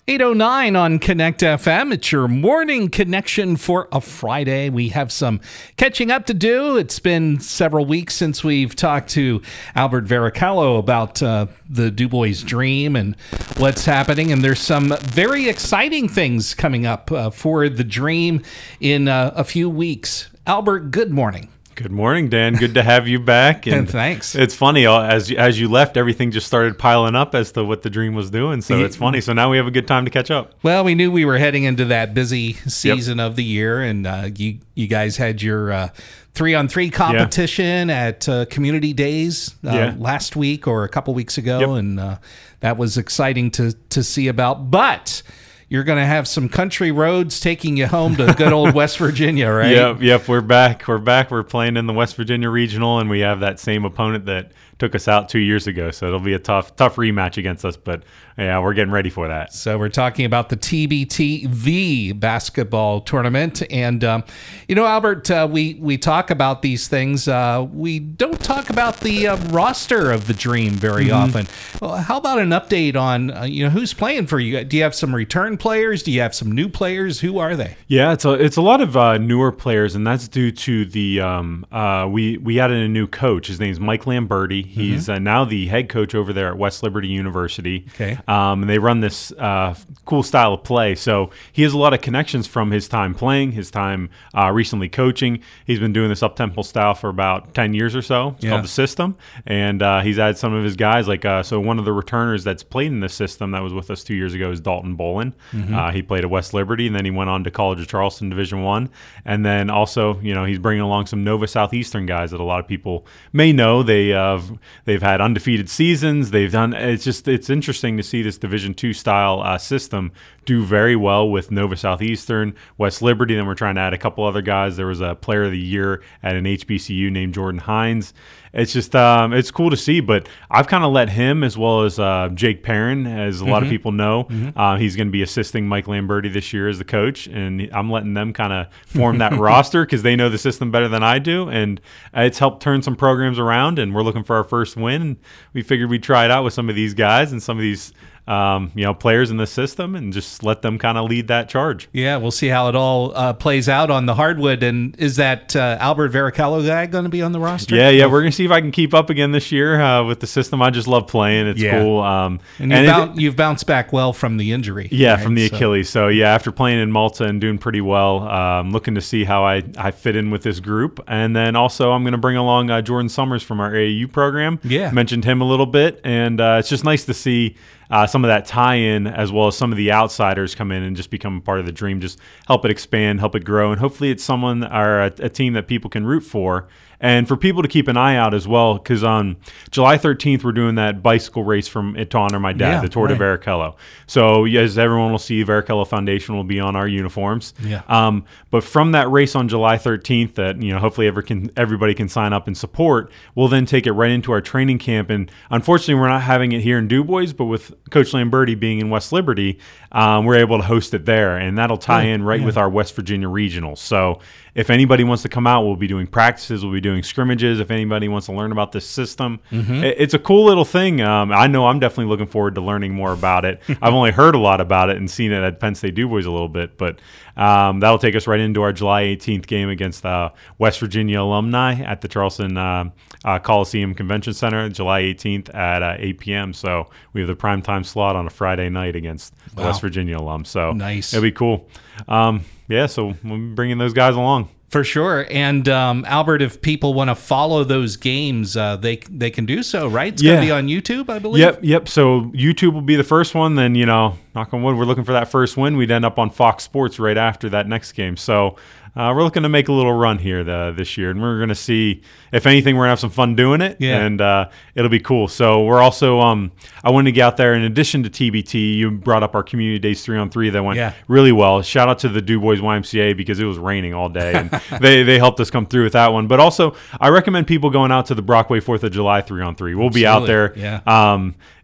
8:09 on Connect FM. It's your morning connection for a Friday. We have some catching up to do. It's been several weeks since we've talked to Albert Varicallo about the DuBois Dream and what's happening. And there's some very exciting things coming up for the Dream in a few weeks. Albert, good morning. Good morning, Dan. Good to have you back. And thanks. It's funny, as you left, everything just started piling up as to what the Dream was doing. So it's funny. So now we have a good time to catch up. Well, we knew we were heading into that busy season of the year, and you guys had your 3-on-3 competition at Community Days last week or a couple weeks ago, and that was exciting to see about. But you're going to have some country roads taking you home to good old West Virginia, right? Yep. We're back. We're playing in the West Virginia Regional, and we have that same opponent that took us out 2 years ago. So it'll be a tough rematch against us, but yeah, we're getting ready for that. So we're talking about the TBT basketball tournament. And, Albert, we talk about these things. We don't talk about the roster of the Dream very often. Well, how about an update on, who's playing for you? Do you have some return players? Do you have some new players? Who are they? Yeah, it's a lot of newer players, and that's due to the we added a new coach. His name's Mike Lamberti. He's now the head coach over there at West Liberty University. Okay. And they run this cool style of play. So he has a lot of connections from his time playing, his time recently coaching. He's been doing this up-tempo style for about 10 years or so. It's called the System. And he's added some of his guys. So one of the returners that's played in this system that was with us 2 years ago is Dalton Bolin. He played at West Liberty, and then he went on to College of Charleston Division I. And then also, he's bringing along some Nova Southeastern guys that a lot of people may know. They've had undefeated seasons. It's interesting to see this Division II style system do very well with Nova Southeastern, West Liberty. Then we're trying to add a couple other guys. There was a Player of the Year at an HBCU named Jordan Hines. It's just it's cool to see, but I've kind of let him, as well as Jake Perrin, as a lot of people know, he's going to be assisting Mike Lamberti this year as the coach, and I'm letting them kind of form that roster because they know the system better than I do, and it's helped turn some programs around, and we're looking for our first win, and we figured we'd try it out with some of these guys and some of these players in the system and just let them kind of lead that charge. Yeah, we'll see how it all plays out on the hardwood. And is that Albert Varicallo guy going to be on the roster? Yeah. We're going to see if I can keep up again this year with the system. I just love playing. It's cool. And you've bounced back well from the injury. Yeah, right? From the Achilles. So, after playing in Malta and doing pretty well, looking to see how I fit in with this group. And then also I'm going to bring along Jordan Summers from our AAU program. Yeah. Mentioned him a little bit. And it's just nice to see some of that tie-in, as well as some of the outsiders come in and just become a part of the Dream, just help it expand, help it grow, and hopefully it's someone or a team that people can root for. And for people to keep an eye out as well, because on July 13th, we're doing that bicycle race to honor my dad, the Tour de Varicallo. So as everyone will see, Varicallo Foundation will be on our uniforms. Yeah. But from that race on July 13th that, hopefully everybody can sign up and support, we'll then take it right into our training camp. And unfortunately, we're not having it here in DuBois, but with Coach Lamberti being in West Liberty, we're able to host it there. And that'll tie in with our West Virginia Regionals. So if anybody wants to come out, we'll be doing practices, we'll be doing scrimmages. If anybody wants to learn about this system, it's a cool little thing. I know I'm definitely looking forward to learning more about it. I've only heard a lot about it and seen it at Penn State DuBois a little bit, but that'll take us right into our July 18th game against West Virginia alumni at the Charleston Coliseum Convention Center, July 18th at 8 p.m. So we have the primetime slot on a Friday night against the West Virginia alum. So nice. It'll be cool. So we'll be bringing those guys along. For sure. And Albert, if people want to follow those games, they can do so, right? It's going to be on YouTube, I believe? Yep. So YouTube will be the first one. Then, knock on wood, we're looking for that first win. We'd end up on Fox Sports right after that next game. So we're looking to make a little run here this year, and we're going to see, if anything, we're going to have some fun doing it, and it'll be cool. So we're also, I wanted to get out there, in addition to TBT, you brought up our Community Days 3-on-3 that went really well. Shout out to the DuBois YMCA because it was raining all day, and they helped us come through with that one. But also, I recommend people going out to the Brockway 4th of July 3-on-3. We'll be out there.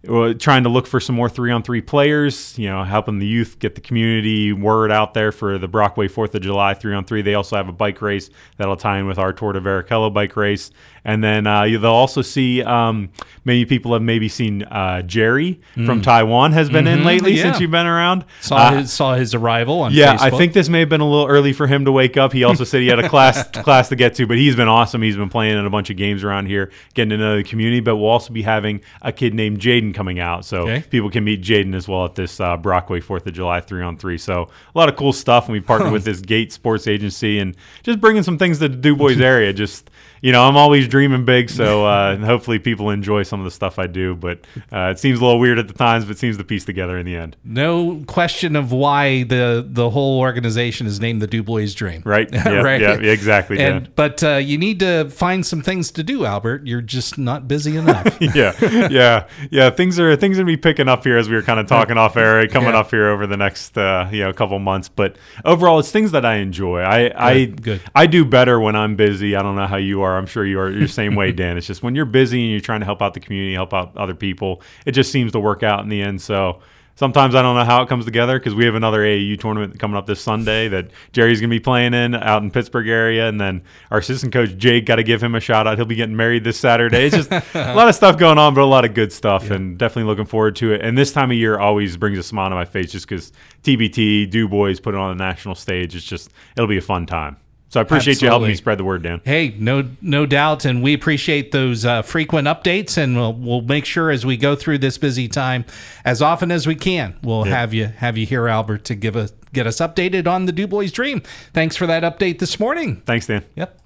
trying to look for some more 3-on-3 players, helping the youth get the community word out there for the Brockway 4th of July 3-on-3. They also have a bike race that'll tie in with our Tour de Varichello bike race. And then they'll also see, many people have maybe seen Jerry from Taiwan has been in lately since you've been around. Saw his arrival on Facebook. I think this may have been a little early for him to wake up. He also said he had a class to get to, but he's been awesome. He's been playing in a bunch of games around here, getting to know the community. But we'll also be having a kid named Jaden coming out, so people can meet Jaden as well at this Brockway 4th of July 3-on-3. So a lot of cool stuff, and we partnered with this Gate Sports Agency and just bringing some things to the DuBois area. Just I'm always dreaming big, so hopefully people enjoy some of the stuff I do. But it seems a little weird at the times, but seems to piece together in the end. No question of why the whole organization is named the DuBois Dream. Right. Yeah, right. Yeah, exactly. But you need to find some things to do, Albert. You're just not busy enough. Yeah. Things are going to be picking up here as we were kind of talking off air, coming up here over the next couple months. But overall, it's things that I enjoy. I do better when I'm busy. I don't know how you are. I'm sure you're the same way, Dan. It's just when you're busy and you're trying to help out the community, help out other people, it just seems to work out in the end. So sometimes I don't know how it comes together because we have another AAU tournament coming up this Sunday that Jerry's going to be playing in out in Pittsburgh area. And then our assistant coach, Jake, got to give him a shout out. He'll be getting married this Saturday. It's just a lot of stuff going on, but a lot of good stuff, and definitely looking forward to it. And this time of year always brings a smile on my face just because TBT, DuBois put it on the national stage. It'll be a fun time. So I appreciate you helping me spread the word, Dan. Hey, no doubt, and we appreciate those frequent updates, and we'll make sure as we go through this busy time, as often as we can, we'll have you here, Albert, to get us updated on the DuBois Dream. Thanks for that update this morning. Thanks, Dan. Yep.